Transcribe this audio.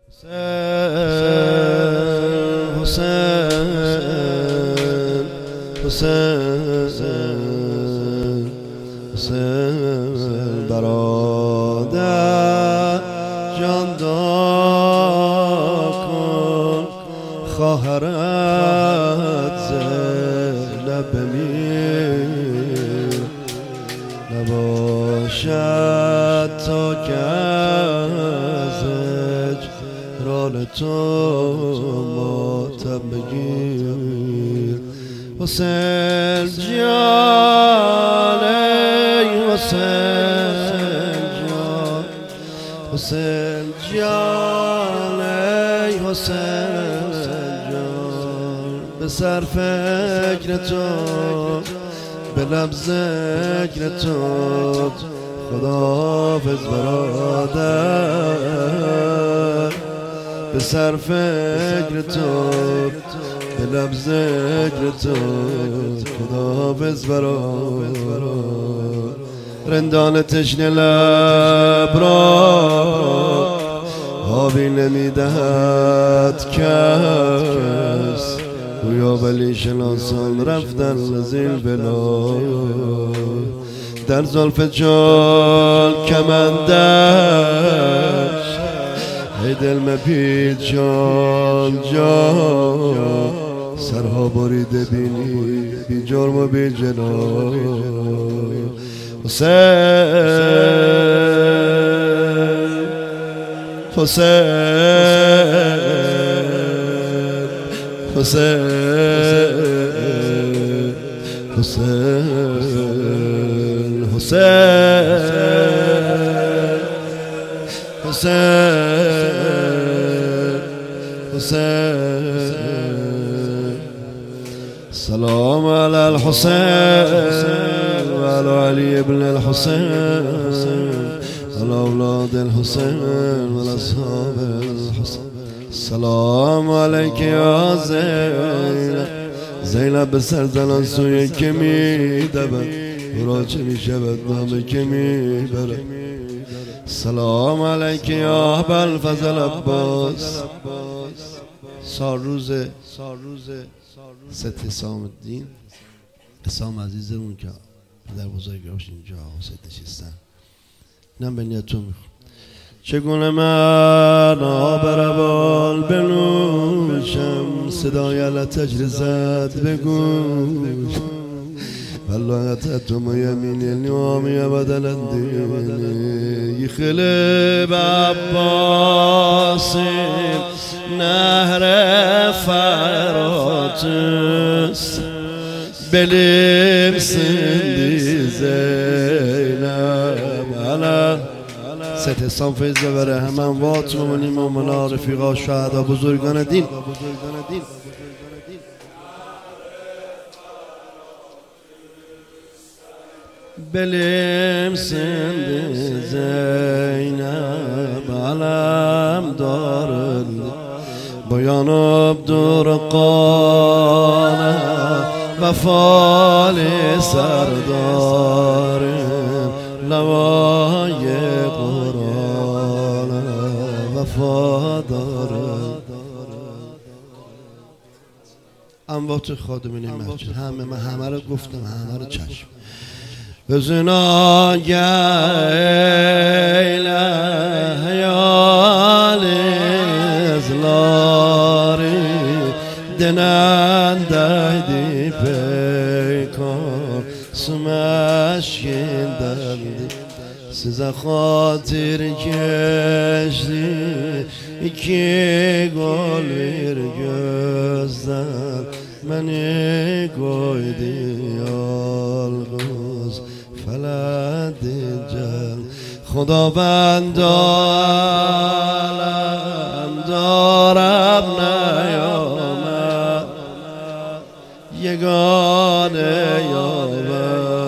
حسین برادر جاندار کن خواهرت زینب بمیر نباشد تا که از اجران تو ماتم بگیر حسین جان ای حسین جان حسین جان ای حسین جان به سر فکر تو به لب ذکر تو خداحافظ برادر به سر فکر تو به لب ذکر تو خداحافظ برادر رندان تشنه لب را آبی نمیدهد کس گویا ولی شناسان رفتن زیر بلا در زلف جان کمندش ای دل مپید جان جان سرها بریده بینی بی جرم و بی جنا حسین حسین حسین حسین حسین حسین سلام علی الحسین و علی علی ابن الحسین و اولاد الحسین و اصحاب الحسین سلام علیک یا زینب زینب به سر زنان سوی که می دود او را چه می شود نامه که می برد سلام علیک یا ابوالفضل عباس سالروز ست حسام الدین حسام عزیزمون که پدر بزرگاش اینجا حسین نشستن اینم به نیتون میخون چگونه من آب روان بنوشم صدای لتجر زد بگوش والله اتتم یمین النعامی بدلندینی یخلب عباس نهر فراتست بلیم سندی زینب علا ست حسام فیض ببره همه اموات مومنین مومنا رفیقا شهدا بزرگان دین بلیم سند زینب علم دارد بیان دور قانه وفال سردار لوای قرآن وفادار اموات خادمین مسجد همه رو گفتم همه رو چشم بزنا گیله حیال ازلاری دنن دایدی پیکار سمشکین دردی size خاطر geçti iki gol bir gözden beni koydu yalnız فلد جل خداوند عالم دارم نیامد یگانه یاور